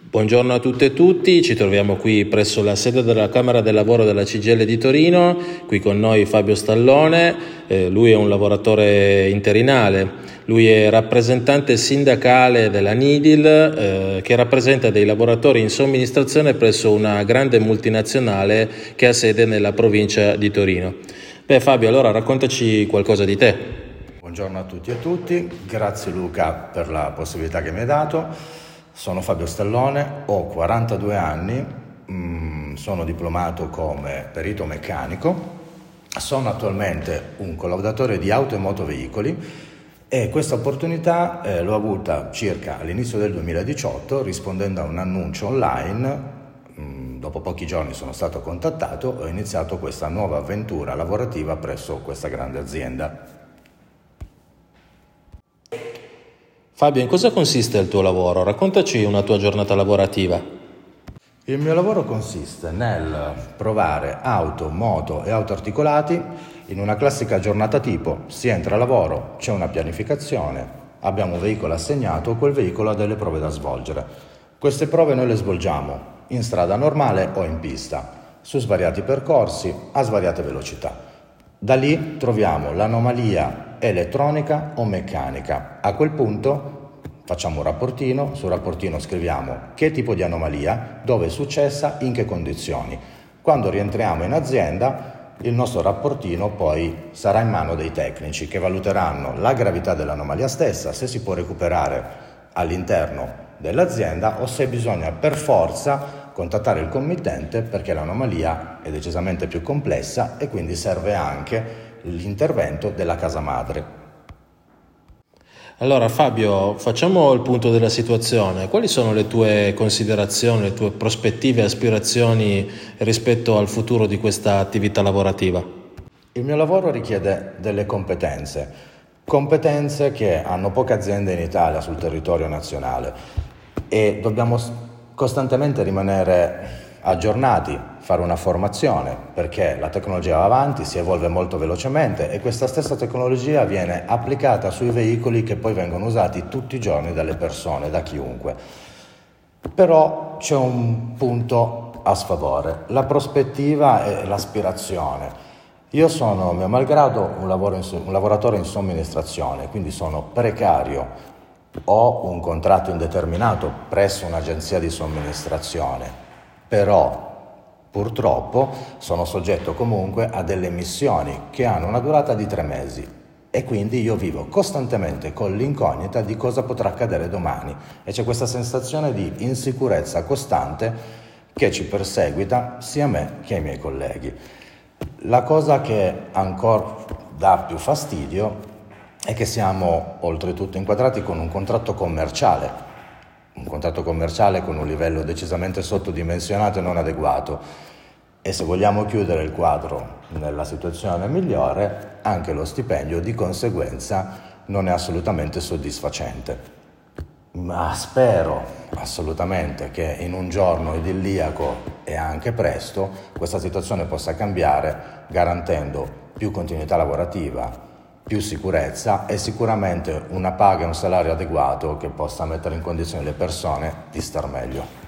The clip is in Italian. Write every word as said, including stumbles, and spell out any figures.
Buongiorno a tutte e tutti, ci troviamo qui presso la sede della Camera del Lavoro della C G I L di Torino, qui con noi Fabio Stallone, eh, lui è un lavoratore interinale, lui è rappresentante sindacale della Nidil eh, che rappresenta dei lavoratori in somministrazione presso una grande multinazionale che ha sede nella provincia di Torino. Beh Fabio, allora raccontaci qualcosa di te. Buongiorno a tutti e a tutti, grazie Luca per la possibilità che mi hai dato. Sono Fabio Stallone, ho quarantadue anni, mh, sono diplomato come perito meccanico, sono attualmente un collaudatore di auto e motoveicoli e questa opportunità eh, l'ho avuta circa all'inizio del duemiladiciotto rispondendo a un annuncio online. Mh, dopo pochi giorni sono stato contattato e ho iniziato questa nuova avventura lavorativa presso questa grande azienda. Fabio, in cosa consiste il tuo lavoro? Raccontaci una tua giornata lavorativa. Il mio lavoro consiste nel provare auto, moto e auto articolati in una classica giornata tipo. Si entra a lavoro, c'è una pianificazione, abbiamo un veicolo assegnato, quel veicolo ha delle prove da svolgere. Queste prove noi le svolgiamo in strada normale o in pista, su svariati percorsi, a svariate velocità. Da lì troviamo l'anomalia elettronica o meccanica. A quel punto facciamo un rapportino, sul rapportino scriviamo che tipo di anomalia, dove è successa, in che condizioni. Quando rientriamo in azienda, il nostro rapportino poi sarà in mano dei tecnici che valuteranno la gravità dell'anomalia stessa, se si può recuperare all'interno dell'azienda o se bisogna per forza contattare il committente perché l'anomalia è decisamente più complessa e quindi serve anche l'intervento della casa madre. Allora Fabio, facciamo il punto della situazione. Quali sono le tue considerazioni, le tue prospettive e aspirazioni rispetto al futuro di questa attività lavorativa? Il mio lavoro richiede delle competenze, competenze che hanno poche aziende in Italia sul territorio nazionale e dobbiamo costantemente rimanere aggiornati, fare una formazione perché la tecnologia va avanti, si evolve molto velocemente e questa stessa tecnologia viene applicata sui veicoli che poi vengono usati tutti i giorni dalle persone, da chiunque. Però c'è un punto a sfavore, la prospettiva e l'aspirazione. Io sono, mio malgrado, un, lavoro in, un lavoratore in somministrazione, quindi sono precario, ho un contratto indeterminato presso un'agenzia di somministrazione. Però purtroppo sono soggetto comunque a delle missioni che hanno una durata di tre mesi e quindi io vivo costantemente con l'incognita di cosa potrà accadere domani e c'è questa sensazione di insicurezza costante che ci perseguita sia a me che ai miei colleghi. La cosa che ancora dà più fastidio è che siamo oltretutto inquadrati con un contratto commerciale un contratto commerciale con un livello decisamente sottodimensionato e non adeguato e se vogliamo chiudere il quadro nella situazione migliore anche lo stipendio di conseguenza non è assolutamente soddisfacente. Ma spero assolutamente che in un giorno idilliaco e anche presto questa situazione possa cambiare garantendo più continuità lavorativa, più sicurezza e sicuramente una paga e un salario adeguato che possa mettere in condizione le persone di star meglio.